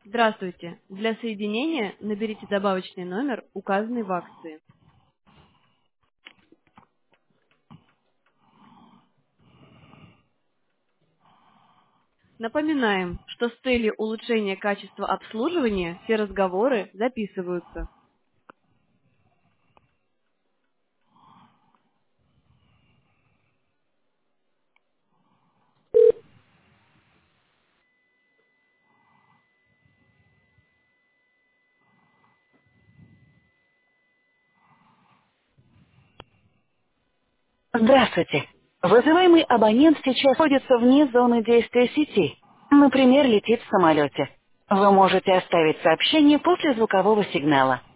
Здравствуйте. Для соединения наберите добавочный номер, указанный в акции. Напоминаем, что с целью улучшения качества обслуживания все разговоры записываются. Здравствуйте. Вызываемый абонент сейчас находится вне зоны действия сети. Например, летит в самолете. Вы можете оставить сообщение после звукового сигнала.